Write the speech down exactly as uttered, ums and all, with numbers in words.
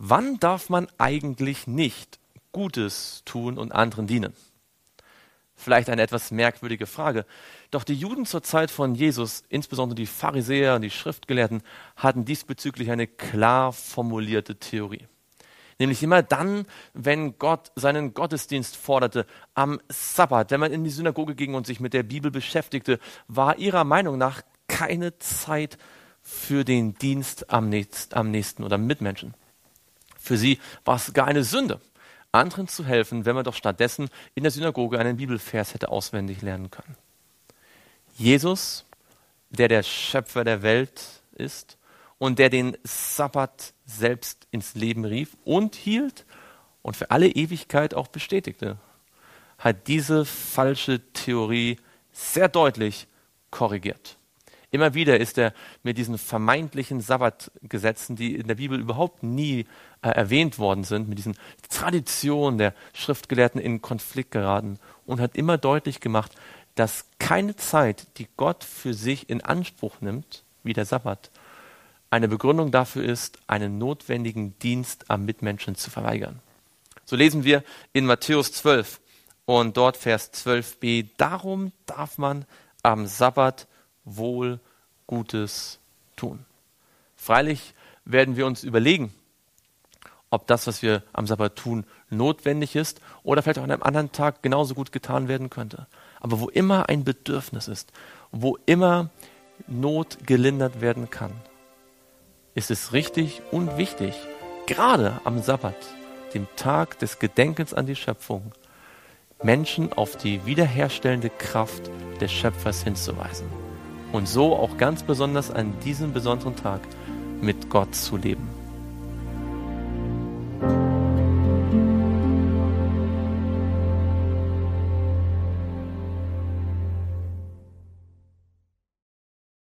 Wann darf man eigentlich nicht Gutes tun und anderen dienen? Vielleicht eine etwas merkwürdige Frage. Doch die Juden zur Zeit von Jesus, insbesondere die Pharisäer und die Schriftgelehrten, hatten diesbezüglich eine klar formulierte Theorie. Nämlich immer dann, wenn Gott seinen Gottesdienst forderte, am Sabbat, wenn man in die Synagoge ging und sich mit der Bibel beschäftigte, war ihrer Meinung nach keine Zeit für den Dienst am nächsten, am nächsten oder Mitmenschen. Für sie war es gar eine Sünde, anderen zu helfen, wenn man doch stattdessen in der Synagoge einen Bibelvers hätte auswendig lernen können. Jesus, der der Schöpfer der Welt ist und der den Sabbat selbst ins Leben rief und hielt und für alle Ewigkeit auch bestätigte, hat diese falsche Theorie sehr deutlich korrigiert. Immer wieder ist er mit diesen vermeintlichen Sabbatgesetzen, die in der Bibel überhaupt nie äh, erwähnt worden sind, mit diesen Traditionen der Schriftgelehrten in Konflikt geraten und hat immer deutlich gemacht, dass keine Zeit, die Gott für sich in Anspruch nimmt, wie der Sabbat, eine Begründung dafür ist, einen notwendigen Dienst am Mitmenschen zu verweigern. So lesen wir in Matthäus zwölf und dort Vers zwölf b, darum darf man am Sabbat wohl Gutes tun. Freilich werden wir uns überlegen, ob das, was wir am Sabbat tun, notwendig ist oder vielleicht auch an einem anderen Tag genauso gut getan werden könnte. Aber wo immer ein Bedürfnis ist, wo immer Not gelindert werden kann, ist es richtig und wichtig, gerade am Sabbat, dem Tag des Gedenkens an die Schöpfung, Menschen auf die wiederherstellende Kraft des Schöpfers hinzuweisen. Und so auch ganz besonders an diesem besonderen Tag mit Gott zu leben.